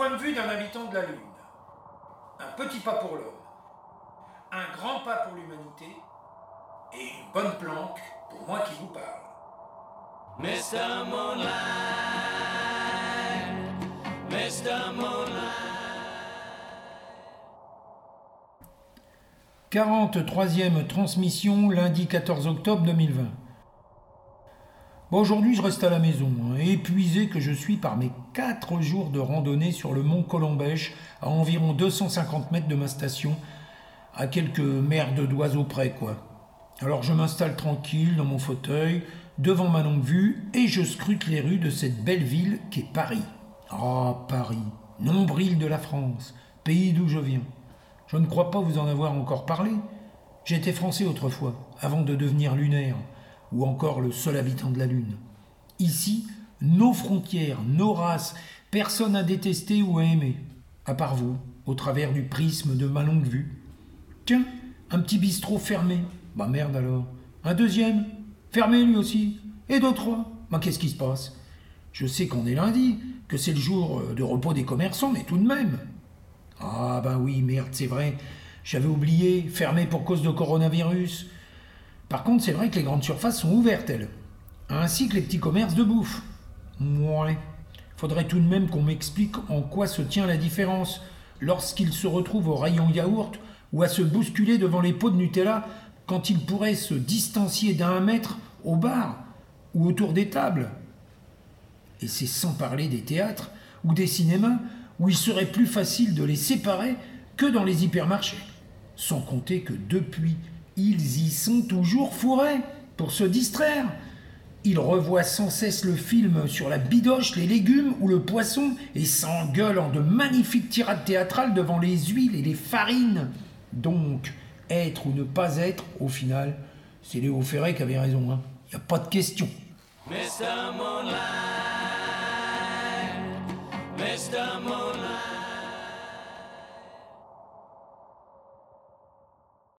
point de vue d'un habitant de la Lune. Un petit pas pour l'homme, un grand pas pour l'humanité et une bonne planque pour moi qui vous parle. Mr. Moonlight, Mr. Moonlight. 43e transmission, lundi 14 octobre 2020. Bon, aujourd'hui, je reste à la maison, épuisé que je suis par mes 4 jours de randonnée sur le mont Colombèche, à environ 250 mètres de ma station, à quelques merdes d'oiseaux près, quoi. Alors je m'installe tranquille dans mon fauteuil, devant ma longue vue, et je scrute les rues de cette belle ville qu'est Paris. Ah, Paris, nombril de la France, pays d'où je viens. Je ne crois pas vous en avoir encore parlé. J'étais français autrefois, avant de devenir lunaire, ou encore le seul habitant de la Lune. Ici, nos frontières, nos races, personne à détester ou à aimer, à part vous, au travers du prisme de ma longue vue. Tiens, un petit bistrot fermé. Bah merde alors. Un deuxième, fermé lui aussi. Et d'autres. Bah qu'est-ce qui se passe? Je sais qu'on est lundi, que c'est le jour de repos des commerçants, mais tout de même. Ah ben oui, merde, c'est vrai. J'avais oublié, fermé pour cause de coronavirus. Par contre, c'est vrai que les grandes surfaces sont ouvertes, elles. Ainsi que les petits commerces de bouffe. Ouais. Faudrait tout de même qu'on m'explique en quoi se tient la différence lorsqu'ils se retrouvent au rayon yaourt ou à se bousculer devant les pots de Nutella quand ils pourraient se distancier d'1 mètre au bar ou autour des tables. Et c'est sans parler des théâtres ou des cinémas où il serait plus facile de les séparer que dans les hypermarchés. Sans compter que depuis, ils y sont toujours fourrés pour se distraire. Ils revoient sans cesse le film sur la bidoche, les légumes ou le poisson et s'engueulent en de magnifiques tirades théâtrales devant les huiles et les farines. Donc, être ou ne pas être, au final, c'est Léo Ferré qui avait raison. Il n'y a pas de question. Mr. Moonlight, Mr. Moonlight.